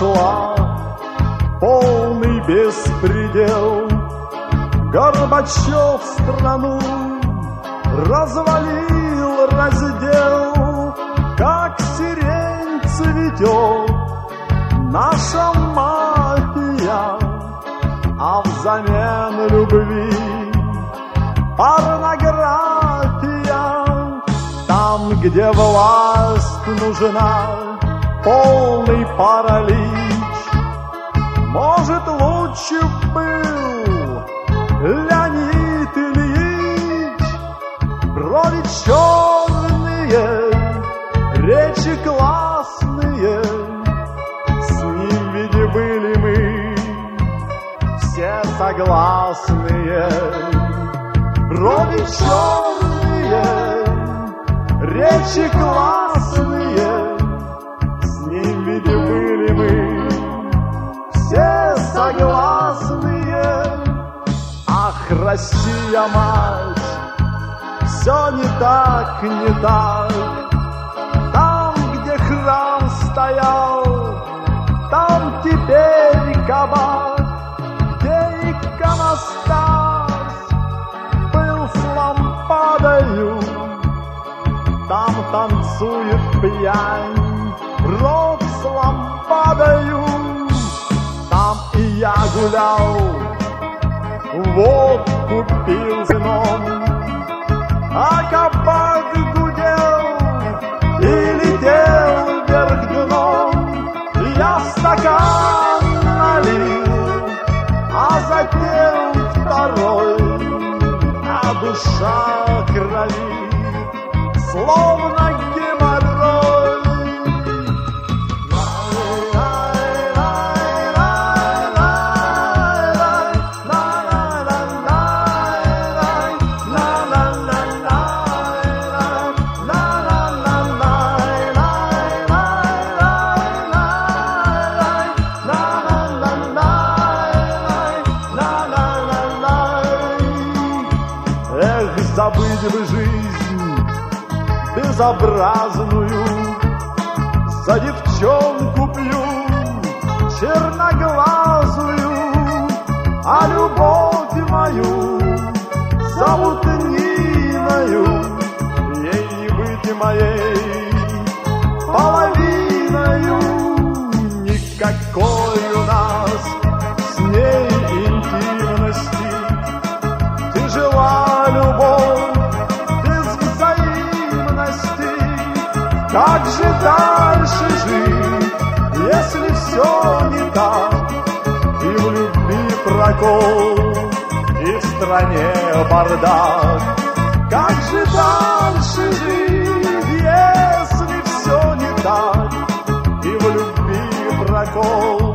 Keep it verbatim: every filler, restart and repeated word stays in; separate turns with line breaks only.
нашла полный беспредел. Горбачев страну развалил раздел, как сирень цветет наша мафия, а взамен любви порнография. Там, где власть нужна, полный паралич. Может, лучше был Леонид Ильич. Брови черные, речи классные, с ним ведь были мы все согласные. Брови черные, речи классные, с ним ведь были мы все согласные. Ах, Россия, мать, все не так, не так. Там, где храм стоял, там теперь кабак. Где иконостас был с лампадою, там танцует пьянь, рот с лампадою. Там и я гулял, водку пил вином, а кабак гудел и летел вверх дном. Я стакан налил, а затем второй, а душа кровит, словно геморрой. Эх, забыть бы жизнь безобразную, за девчонку пью черноглазую, а любовь мою зовут Ниною. Ей не быть моей половиною. Никакой у нас с ней интимности. Тяжела любовь без взаимности. Как же дальше жить, если все не так? И в любви прокол, и в стране бардак. Как же дальше жить, если все не так? И в любви прокол,